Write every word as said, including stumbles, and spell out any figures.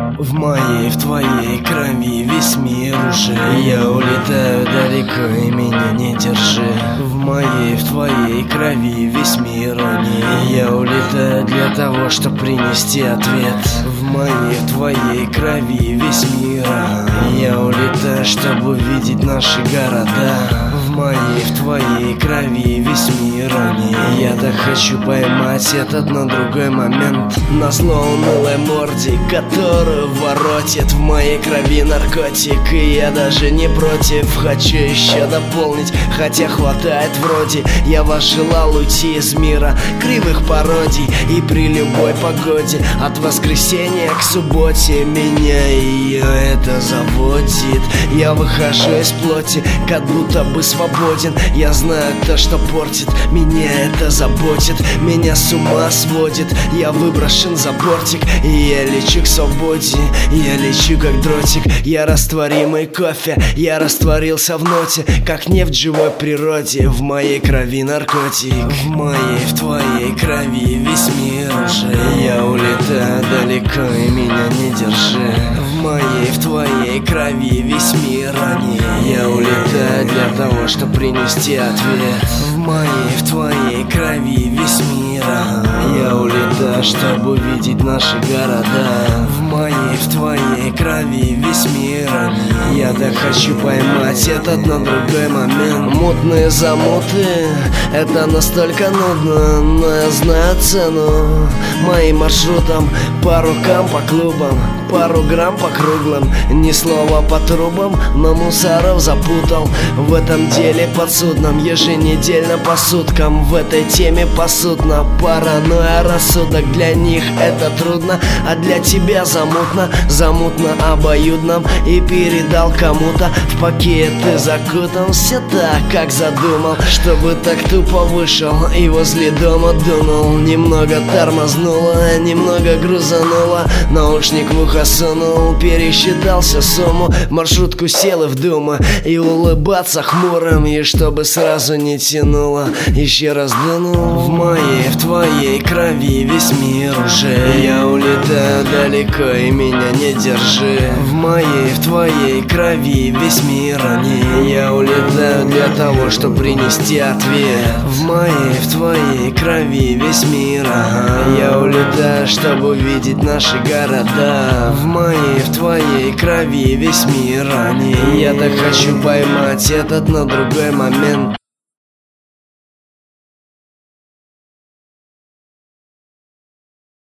В моей, в твоей крови весь мир уже. Я улетаю далеко и меня не держи. В моей, в твоей крови весь мир не. Я улетаю для того, чтобы принести ответ. В моей, в твоей крови весь мир. Я улетаю, чтобы увидеть наши города. В моей, в твоей крови весь мир не. Я так хочу поймать этот на другой момент. На зло унылой морде, которую воротит. В моей крови наркотик, и я даже не против. Хочу еще дополнить, хотя хватает вроде. Я возжелал уйти из мира кривых пародий. И при любой погоде, от воскресенья к субботе, меня ее это заводит. Я выхожу из плоти, как будто бы свободен. Я знаю то, что портит, меня это заботит. Меня с ума сводит, я выброшен за бортик. И я лечу к свободе, я лечу как дротик. Я растворимый кофе, я растворился в ноте, как нефть в живой природе. В моей крови наркотик. В моей, в твоей крови весь мир уже. Я улетаю далеко и меня не держи. В моей, в твоей крови весь мир не. Я улетаю для того, чтобы принести ответ. В моей, в твоей крови весь мир. Я улетаю, чтобы увидеть наши города. В моей, в твоей крови весь мир не. Я так хочу поймать этот на другой момент. Мутные замуты, это настолько нудно, но я знаю цену моим маршрутам. По рукам, по клубам, пару грамм по круглым. Ни слова по трубам, но мусоров запутал. В этом деле подсудном, еженедельно по суткам. В этой теме посудно, паранойя, рассудок. Для них это трудно, а для тебя замутно. Замутно обоюдном. И передал кому-то, в пакет ты закутан. Все так, как задумал, чтобы так тупо вышел и возле дома дунул. Немного тормознуло, немного грузануло. Наушник в ухо сунул, пересчитался сумму. В маршрутку сел и в думу, и улыбаться хмурым. И чтобы сразу не тянуло, еще раз дунул. В моей, в твоей крови весь мир уже. Я улетаю далеко и меня не держи. В моей, в твоей крови весь мир не. Я улетаю для того, чтобы принести ответ. В моей, в твоей крови весь мир. Ага. Я улетаю, чтобы увидеть наши города. В моей, в твоей крови весь мир не. Я так хочу поймать этот на другой момент.